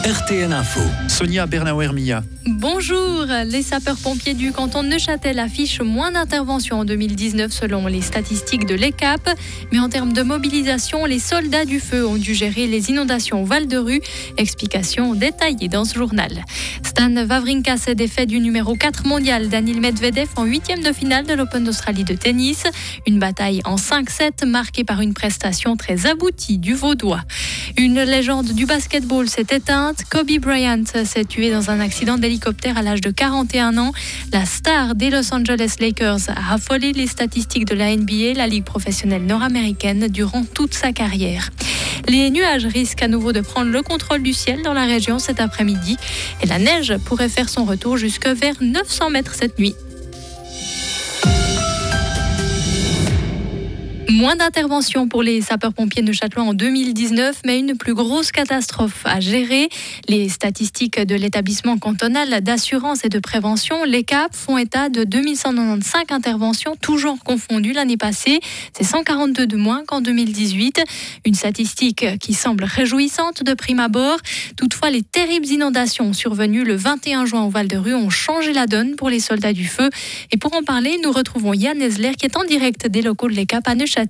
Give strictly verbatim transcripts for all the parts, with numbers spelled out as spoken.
R T N Info. Sonia Bernauer-Mia. Bonjour, les sapeurs-pompiers du canton de Neuchâtel affichent moins d'interventions en deux mille dix-neuf selon les statistiques de l'E C A P. Mais en termes de mobilisation, les soldats du feu ont dû gérer les inondations au Val-de-Rue. Explication détaillée dans ce journal. Stan Wawrinka s'est défait du numéro quatre mondial Daniil Medvedev en huitième de finale de l'Open d'Australie de tennis. Une bataille en cinq sept marquée par une prestation très aboutie du Vaudois. Une légende du basketball s'est éteinte. Kobe Bryant s'est tué dans un accident d'hélicoptère à l'âge de quarante et un ans. La star des Los Angeles Lakers a affolé les statistiques de la N B A, la ligue professionnelle nord-américaine, durant toute sa carrière. Les nuages risquent à nouveau de prendre le contrôle du ciel dans la région cet après-midi. Et la neige pourrait faire son retour jusque vers neuf cents mètres cette nuit. Moins d'interventions pour les sapeurs-pompiers neuchâtelois en deux mille dix-neuf, mais une plus grosse catastrophe à gérer. Les statistiques de l'établissement cantonal d'assurance et de prévention, l'E C A P, font état de deux mille cent quatre-vingt-quinze interventions, tous genres confondus, l'année passée. C'est cent quarante-deux de moins qu'en deux mille dix-huit. Une statistique qui semble réjouissante de prime abord. Toutefois, les terribles inondations survenues le vingt et un juin au Val-de-Rue ont changé la donne pour les soldats du feu. Et pour en parler, nous retrouvons Yann Esler qui est en direct des locaux de l'E C A P à Neuchâtel.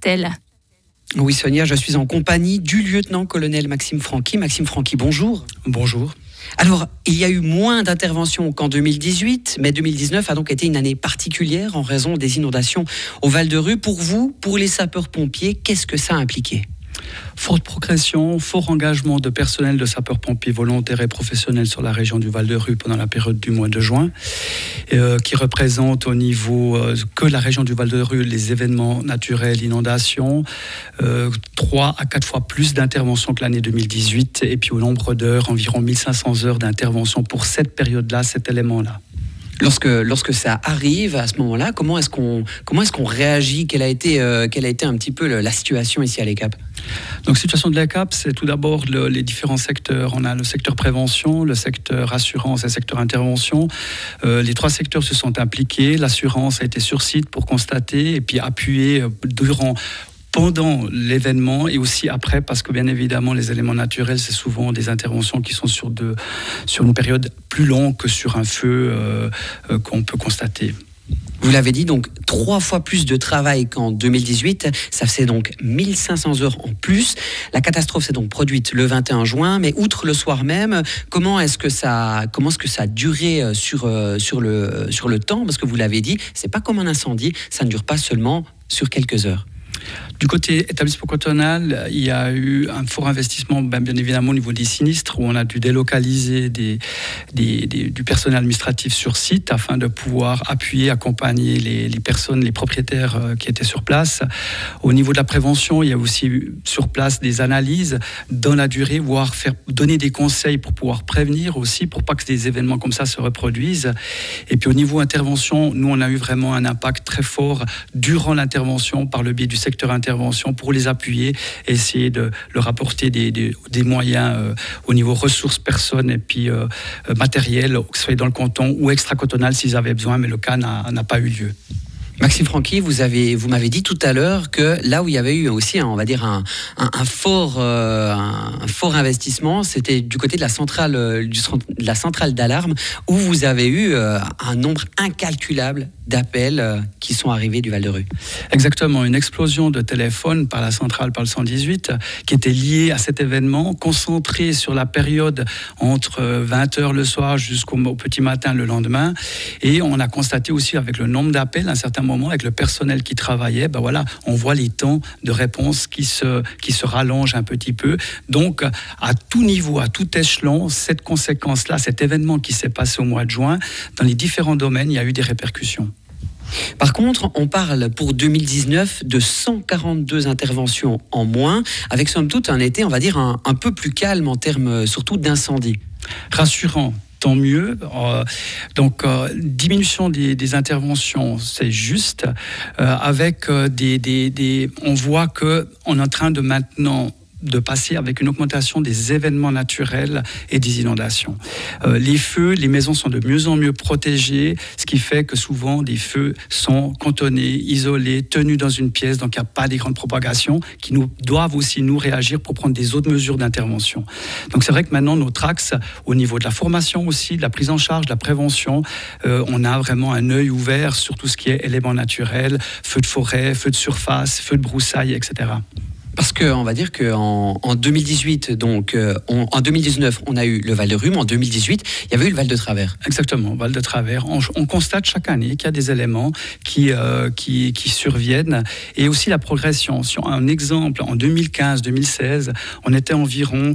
Oui Sonia, je suis en compagnie du lieutenant-colonel Maxime Franqui. Maxime Franqui, bonjour. Bonjour. Alors, il y a eu moins d'interventions qu'en deux mille dix-huit, mais deux mille dix-neuf a donc été une année particulière en raison des inondations au Val-de-Rue. Pour vous, pour les sapeurs-pompiers, qu'est-ce que ça a impliqué ? Forte progression, fort engagement de personnel de sapeurs-pompiers volontaires et professionnels sur la région du Val-de-Rue pendant la période du mois de juin, euh, qui représente au niveau euh, que la région du Val-de-Rue les événements naturels, inondations, euh, trois à quatre fois plus d'interventions que l'année deux mille dix-huit, et puis au nombre d'heures, environ mille cinq cents heures d'intervention pour cette période-là, cet élément-là. Lorsque, lorsque ça arrive à ce moment-là, comment est-ce qu'on, comment est-ce qu'on réagit ? Quelle a été, euh, quelle a été un petit peu le, la situation ici à l'E C A P ? Donc, situation de l'E C A P, c'est tout d'abord le, les différents secteurs. On a le secteur prévention, le secteur assurance et le secteur intervention. Euh, les trois secteurs se sont impliqués. L'assurance a été sur site pour constater et puis appuyer durant... pendant l'événement et aussi après, parce que bien évidemment les éléments naturels, c'est souvent des interventions qui sont sur, de, sur une période plus longue que sur un feu euh, euh, qu'on peut constater. Vous l'avez dit, donc trois fois plus de travail qu'en deux mille dix-huit, ça faisait donc mille cinq cents heures en plus. La catastrophe s'est donc produite le vingt et un juin, mais outre le soir même, comment est-ce que ça, comment est-ce que ça a duré sur, sur, le, sur le temps ? Parce que vous l'avez dit, c'est pas comme un incendie, ça ne dure pas seulement sur quelques heures. Du côté établissement cantonal, il y a eu un fort investissement, bien, bien évidemment au niveau des sinistres, où on a dû délocaliser des, des, des, du personnel administratif sur site afin de pouvoir appuyer, accompagner les, les personnes, les propriétaires qui étaient sur place. Au niveau de la prévention, il y a aussi eu sur place des analyses dans la durée, voire faire donner des conseils pour pouvoir prévenir aussi, pour pas que des événements comme ça se reproduisent. Et puis au niveau intervention, nous on a eu vraiment un impact très fort durant l'intervention par le biais du secteur intervention pour les appuyer et essayer de leur apporter des, des, des moyens euh, au niveau ressources, personnes et puis euh, matériel, que ce soit dans le canton ou extra-cantonal s'ils avaient besoin, mais le cas n'a, n'a pas eu lieu. Maxime Franqui, vous, avez, vous m'avez dit tout à l'heure que là où il y avait eu aussi, on va dire, un, un, un, fort, euh, un fort investissement, c'était du côté de la centrale, du, de la centrale d'alarme, où vous avez eu euh, un nombre incalculable d'appels euh, qui sont arrivés du Val-de-Rue. Exactement, une explosion de téléphones par la centrale, par le cent dix-huit, qui était liée à cet événement, concentrée sur la période entre vingt heures le soir jusqu'au au petit matin le lendemain. Et on a constaté aussi avec le nombre d'appels, à un certain moment, avec le personnel qui travaillait, ben voilà, on voit les temps de réponse qui se, qui se rallongent un petit peu. Donc, à tout niveau, à tout échelon, cette conséquence-là, cet événement qui s'est passé au mois de juin, dans les différents domaines, il y a eu des répercussions. Par contre, on parle pour deux mille dix-neuf de cent quarante-deux interventions en moins, avec somme toute un été, on va dire, un, un peu plus calme en termes surtout d'incendie. Rassurant. Tant mieux. Euh, donc, euh, diminution des, des interventions, c'est juste. Euh, avec euh, des, des, des, on voit qu'on est en train de maintenant de passer avec une augmentation des événements naturels et des inondations. Euh, les feux, les maisons sont de mieux en mieux protégées, ce qui fait que souvent des feux sont cantonnés, isolés, tenus dans une pièce, donc il n'y a pas des grandes propagations qui nous doivent aussi nous réagir pour prendre des autres mesures d'intervention. Donc c'est vrai que maintenant notre axe au niveau de la formation aussi, de la prise en charge, de la prévention, euh, on a vraiment un œil ouvert sur tout ce qui est éléments naturels, feux de forêt, feux de surface, feux de broussailles, et cetera. Parce qu'on va dire qu'en en deux mille dix-huit, donc euh, on, en deux mille dix-neuf, on a eu le Val de Rhume. En deux mille dix-huit, il y avait eu le Val de Travers. Exactement, Val de Travers. On, on constate chaque année qu'il y a des éléments qui, euh, qui, qui surviennent. Et aussi la progression. Si on a un exemple, en deux mille quinze deux mille seize, on était environ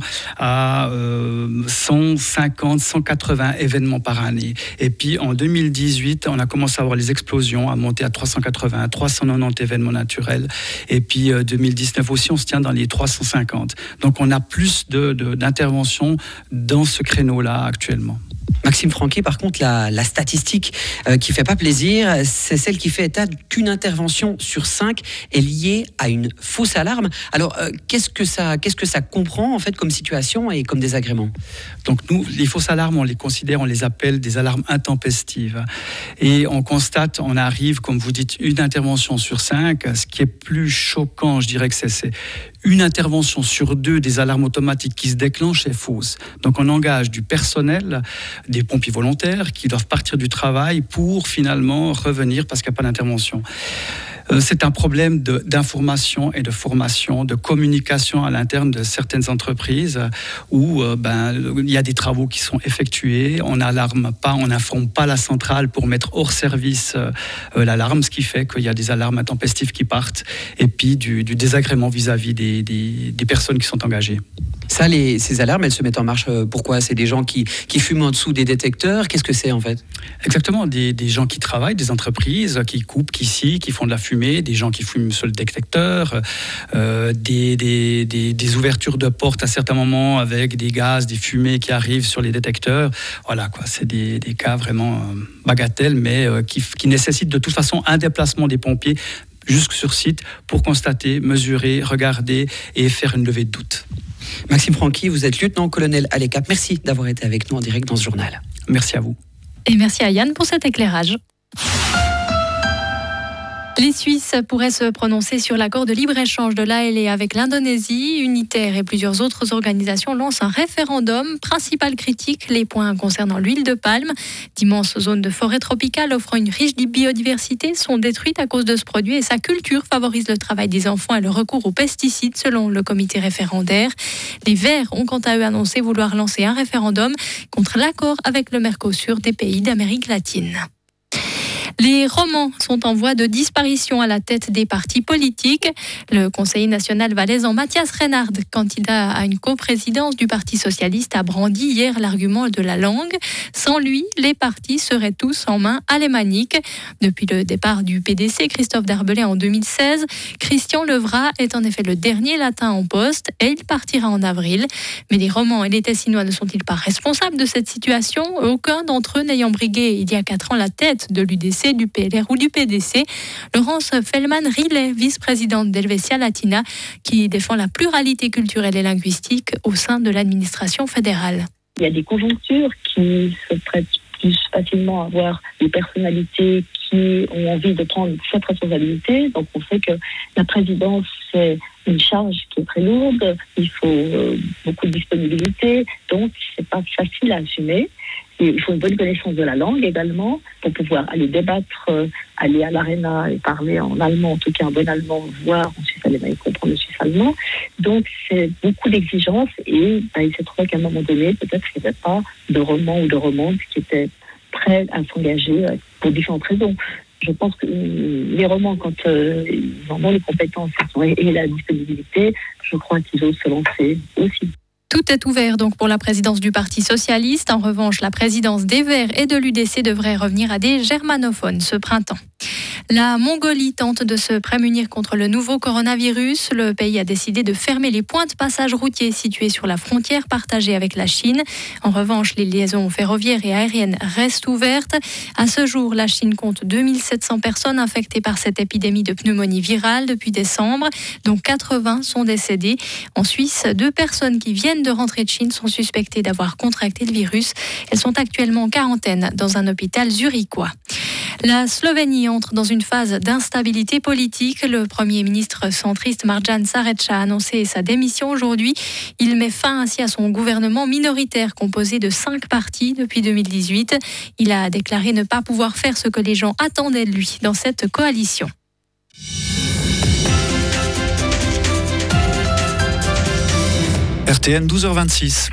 à euh, cent cinquante cent quatre-vingts événements par année. Et puis en deux mille dix-huit, on a commencé à avoir les explosions, à monter à trois cent quatre-vingts trois cent quatre-vingt-dix événements naturels. Et puis euh, deux mille dix-neuf aussi, on se tient dans les trois cent cinquante. Donc on a plus de, de, d'interventions dans ce créneau-là actuellement. Maxime Franqui, par contre, la, la statistique euh, qui fait pas plaisir, c'est celle qui fait état qu'une intervention sur cinq est liée à une fausse alarme. Alors, euh, qu'est-ce que ça, qu'est-ce que ça comprend en fait comme situation et comme désagrément ? Donc nous, les fausses alarmes, on les considère, on les appelle des alarmes intempestives. Et on constate, on arrive, comme vous dites, une intervention sur cinq. Ce qui est plus choquant, je dirais que c'est, c'est une intervention sur deux des alarmes automatiques qui se déclenchent est fausse. Donc on engage du personnel, des pompiers volontaires qui doivent partir du travail pour finalement revenir parce qu'il n'y a pas d'intervention. C'est un problème de, d'information et de formation, de communication à l'interne de certaines entreprises où euh, ben, il y a des travaux qui sont effectués, on n'alarme pas, on n'informe pas la centrale pour mettre hors service euh, l'alarme, ce qui fait qu'il y a des alarmes intempestives qui partent et puis du, du désagrément vis-à-vis des, des, des personnes qui sont engagées. Ça, les, ces alarmes, elles se mettent en marche pourquoi ? C'est des gens qui, qui fument en dessous des détecteurs ? Qu'est-ce que c'est en fait ? Exactement, des, des gens qui travaillent, des entreprises qui coupent, qui scient, qui font de la fumée, des gens qui fument sur le détecteur, euh, des, des, des, des ouvertures de portes à certains moments avec des gaz, des fumées qui arrivent sur les détecteurs. Voilà, quoi, c'est des, des cas vraiment euh, bagatelles, mais euh, qui, qui nécessitent de toute façon un déplacement des pompiers jusque sur site pour constater, mesurer, regarder et faire une levée de doute. Maxime Franqui, vous êtes lieutenant-colonel à l'E C A P. Merci d'avoir été avec nous en direct dans ce journal. Merci à vous. Et merci à Yann pour cet éclairage. Les Suisses pourraient se prononcer sur l'accord de libre-échange de l'A L E avec l'Indonésie. Unitaire et plusieurs autres organisations lancent un référendum. Principale critique, les points concernant l'huile de palme. D'immenses zones de forêt tropicale offrant une riche biodiversité sont détruites à cause de ce produit et sa culture favorise le travail des enfants et le recours aux pesticides selon le comité référendaire. Les Verts ont quant à eux annoncé vouloir lancer un référendum contre l'accord avec le Mercosur des pays d'Amérique latine. Les romans sont en voie de disparition à la tête des partis politiques. Le conseiller national valaisan Mathias Reinhardt, candidat à une coprésidence du Parti socialiste, a brandi hier l'argument de la langue. Sans lui, les partis seraient tous en main alémanique. Depuis le départ du P D C, Christophe Darbelay en deux mille seize, Christian Levrat est en effet le dernier latin en poste et il partira en avril. Mais les romans et les Tessinois ne sont-ils pas responsables de cette situation ? Aucun d'entre eux n'ayant brigué il y a quatre ans la tête de l'U D C, du P L R ou du P D C. Laurence Fellman-Rillet, vice-présidente d'Helvetia Latina, qui défend la pluralité culturelle et linguistique au sein de l'administration fédérale. Il y a des conjonctures qui se prêtent plus facilement à avoir des personnalités qui ont envie de prendre cette responsabilité. Donc on sait que la présidence, c'est une charge qui est très lourde, il faut euh, beaucoup de disponibilité, donc c'est pas facile à assumer. Et il faut une bonne connaissance de la langue également pour pouvoir aller débattre, euh, aller à l'aréna et parler en allemand, en tout cas en bon allemand, voire en suisse allemand et comprendre le suisse allemand. Donc c'est beaucoup d'exigences et bah, il s'est trouvé qu'à un moment donné, peut-être qu'il n'y avait pas de roman ou de romance qui étaient prêts à s'engager euh, pour différentes raisons. Je pense que les romans, quand euh, ils en ont les compétences et la disponibilité, je crois qu'ils osent se lancer aussi. Tout est ouvert donc pour la présidence du Parti socialiste. En revanche, la présidence des Verts et de l'U D C devrait revenir à des germanophones ce printemps. La Mongolie tente de se prémunir contre le nouveau coronavirus. Le pays a décidé de fermer les points de passage routiers situés sur la frontière partagée avec la Chine. En revanche, les liaisons ferroviaires et aériennes restent ouvertes. À ce jour, la Chine compte deux mille sept cents personnes infectées par cette épidémie de pneumonie virale depuis décembre, dont quatre-vingts sont décédées. En Suisse, deux personnes qui viennent de rentrer de Chine sont suspectées d'avoir contracté le virus. Elles sont actuellement en quarantaine dans un hôpital zurichois. La Slovénie entre dans une phase d'instabilité politique. Le Premier ministre centriste Marjan Šarec a annoncé sa démission aujourd'hui. Il met fin ainsi à son gouvernement minoritaire composé de cinq partis depuis deux mille dix-huit. Il a déclaré ne pas pouvoir faire ce que les gens attendaient de lui dans cette coalition. R T N douze heures vingt-six.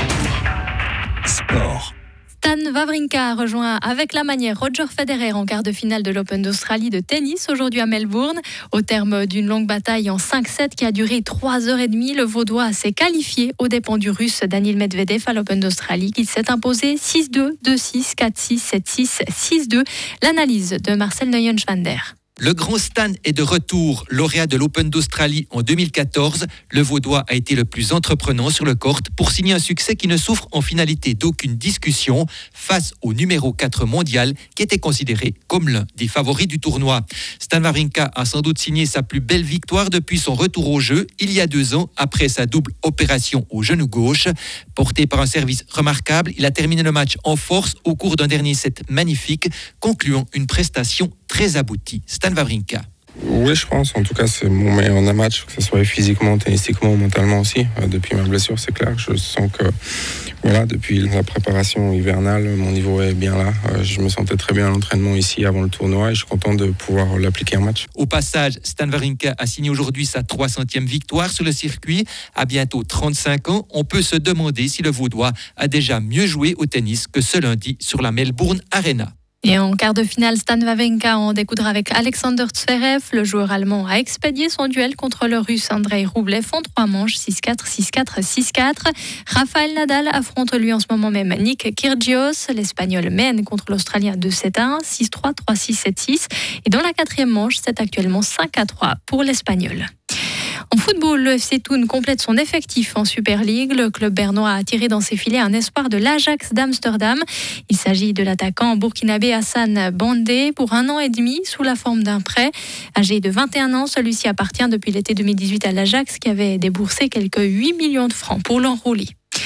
Sport. Stan Wawrinka a rejoint avec la manière Roger Federer en quart de finale de l'Open d'Australie de tennis aujourd'hui à Melbourne. Au terme d'une longue bataille en cinq sept qui a duré trois heures trente, le Vaudois s'est qualifié aux dépens du Russe Daniil Medvedev à l'Open d'Australie qui s'est imposé six deux, deux six, quatre six, sept six, six deux. L'analyse de Marcel Neuenschwander. Le grand Stan est de retour. Lauréat de l'Open d'Australie en deux mille quatorze, le Vaudois a été le plus entreprenant sur le court pour signer un succès qui ne souffre en finalité d'aucune discussion face au numéro quatre mondial qui était considéré comme l'un des favoris du tournoi. Stan Wawrinka a sans doute signé sa plus belle victoire depuis son retour au jeu il y a deux ans après sa double opération au genou gauche. Porté par un service remarquable, il a terminé le match en force au cours d'un dernier set magnifique, concluant une prestation très aboutie. Stan Wawrinka. Oui, je pense. En tout cas, c'est mon meilleur match, que ce soit physiquement, tennistiquement, mentalement aussi. Depuis ma blessure, c'est clair. Je sens que, voilà, depuis la préparation hivernale, mon niveau est bien là. Je me sentais très bien à l'entraînement ici avant le tournoi et je suis content de pouvoir l'appliquer en match. Au passage, Stan Wawrinka a signé aujourd'hui sa trois centième victoire sur le circuit. À bientôt trente-cinq ans, on peut se demander si le Vaudois a déjà mieux joué au tennis que ce lundi sur la Melbourne Arena. Et en quart de finale, Stan Wawrinka en découdra avec Alexander Zverev. Le joueur allemand a expédié son duel contre le russe Andrei Rublev en trois manches, six quatre, six quatre, six quatre. Rafael Nadal affronte lui en ce moment même Nick Kyrgios. L'Espagnol mène contre l'Australien deux sept à un, six trois, trois six, sept six. Et dans la quatrième manche, c'est actuellement cinq à trois pour l'Espagnol. En football, le F C Thun complète son effectif en Super League. Le club bernois a attiré dans ses filets un espoir de l'Ajax d'Amsterdam. Il s'agit de l'attaquant burkinabé Hassan Bandé pour un an et demi sous la forme d'un prêt. Âgé de vingt et un ans, celui-ci appartient depuis l'été deux mille dix-huit à l'Ajax qui avait déboursé quelques huit millions de francs pour l'enrôler.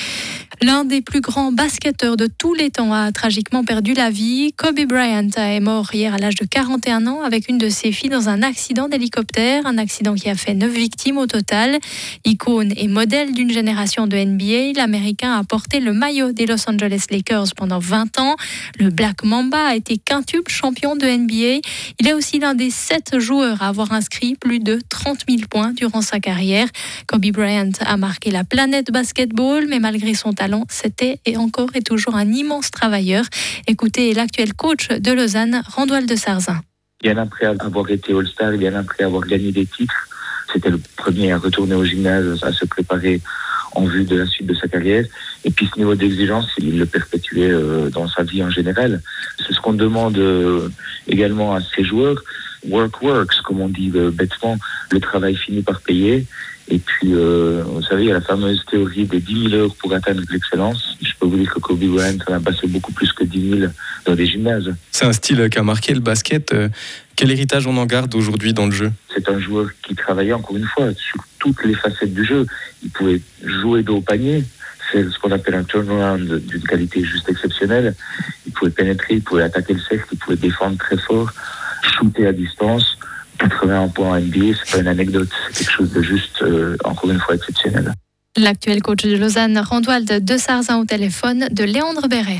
L'un des plus grands basketteurs de tous les temps a tragiquement perdu la vie. Kobe Bryant est mort hier à l'âge de quarante et un ans avec une de ses filles dans un accident d'hélicoptère, un accident qui a fait neuf victimes au total. Icône et modèle d'une génération de N B A, l'Américain a porté le maillot des Los Angeles Lakers pendant vingt ans. Le Black Mamba a été quintuple champion de N B A. Il est aussi l'un des sept joueurs à avoir inscrit plus de trente mille points durant sa carrière. Kobe Bryant a marqué la planète basketball, mais malgré son talent, c'était et encore et toujours un immense travailleur. Écoutez l'actuel coach de Lausanne, Randoil de Sarzin. Bien après avoir été All-Star, bien après avoir gagné des titres, c'était le premier à retourner au gymnase, à se préparer en vue de la suite de sa carrière. Et puis ce niveau d'exigence, il le perpétuait euh, dans sa vie en général. C'est ce qu'on demande euh, également à ses joueurs. Work works, comme on dit euh, bêtement, le travail finit par payer. Et puis, euh, vous savez, il y a la fameuse théorie des dix mille heures pour atteindre l'excellence. Je peux vous dire que Kobe Bryant en a passé beaucoup plus que dix mille dans des gymnases. C'est un style qui a marqué le basket. Quel héritage on en garde aujourd'hui dans le jeu ? C'est un joueur qui travaillait, encore une fois, sur toutes les facettes du jeu. Il pouvait jouer dos au panier, faire ce qu'on appelle un turnaround d'une qualité juste exceptionnelle. Il pouvait pénétrer, il pouvait attaquer le cercle, il pouvait défendre très fort, shooter à distance. quatre-vingt-un points en N B A, c'est pas une anecdote, c'est quelque chose de juste, euh, encore une fois, exceptionnel. L'actuel coach de Lausanne, Randoil de Sarzin au téléphone de Léandre Béret.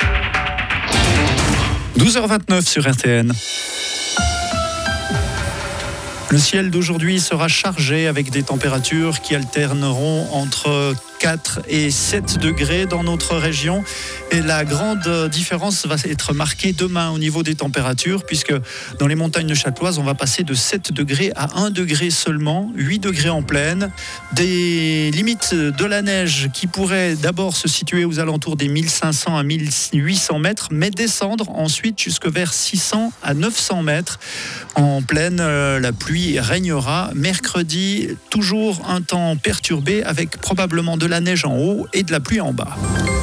douze heures vingt-neuf sur R T N. Le ciel d'aujourd'hui sera chargé avec des températures qui alterneront entre quatre et sept degrés dans notre région. Et la grande différence va être marquée demain au niveau des températures, puisque dans les montagnes neuchâteloises, on va passer de sept degrés à un degré seulement, huit degrés en plaine. Des limites de la neige qui pourraient d'abord se situer aux alentours des mille cinq cents à mille huit cents mètres, mais descendre ensuite jusque vers six cents à neuf cents mètres. En plaine, la pluie régnera. Mercredi, toujours un temps perturbé avec probablement de la neige en haut et de la pluie en bas.